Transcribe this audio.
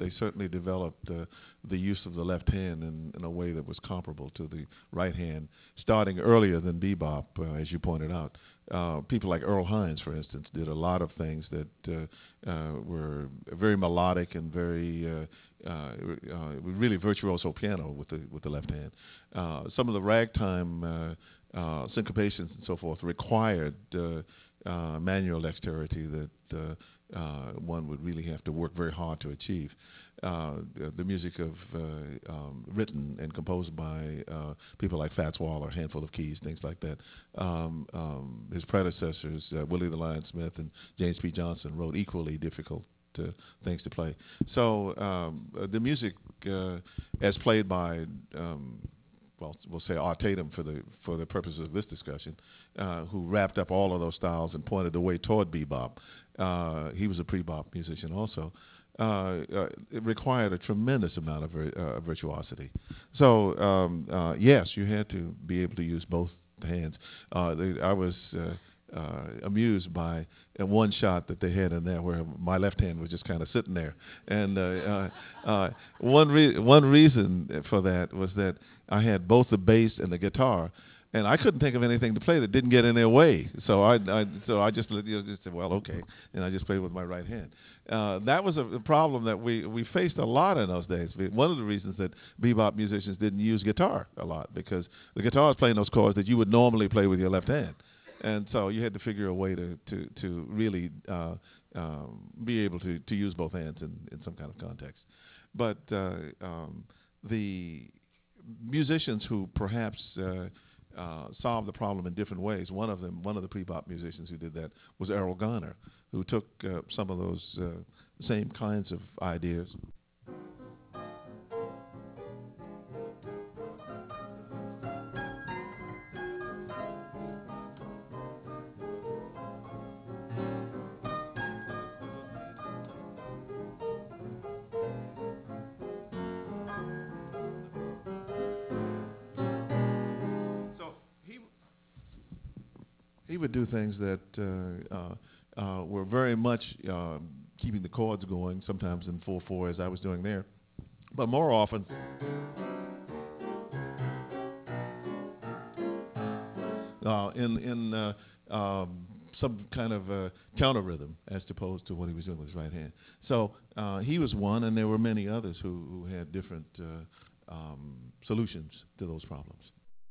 they certainly developed the use of the left hand in a way that was comparable to the right hand, starting earlier than bebop, as you pointed out. People like Earl Hines, for instance, did a lot of things that were very melodic and very really virtuoso piano with the left hand. Some of the ragtime syncopations and so forth required manual dexterity that one would really have to work very hard to achieve. The music written and composed by people like Fats Waller, Handful of Keys, things like that. His predecessors, Willie the Lion Smith and James P. Johnson, wrote equally difficult things to play. So the music, as played by well, we'll say Art Tatum for the purposes of this discussion, who wrapped up all of those styles and pointed the way toward bebop. He was a pre-bop musician also. It required a tremendous amount of virtuosity. So yes, you had to be able to use both hands. I was amused by one shot that they had in there where my left hand was just kind of sitting there. And one reason for that was that I had both the bass and the guitar, and I couldn't think of anything to play that didn't get in their way. So I just said, well, okay, and I just played with my right hand. That was a problem that we faced a lot in those days. One of the reasons that bebop musicians didn't use guitar a lot, because the guitar is playing those chords that you would normally play with your left hand. And so you had to figure a way to really be able to use both hands in some kind of context. But the musicians who perhaps solved the problem in different ways, one of the pre-bop musicians who did that was Errol Garner, who took some of those same kinds of ideas. So he would do things that were very much keeping the chords going, sometimes in 4/4 as I was doing there, but more often in some kind of counter rhythm as opposed to what he was doing with his right hand. So he was one, and there were many others who had different solutions to those problems.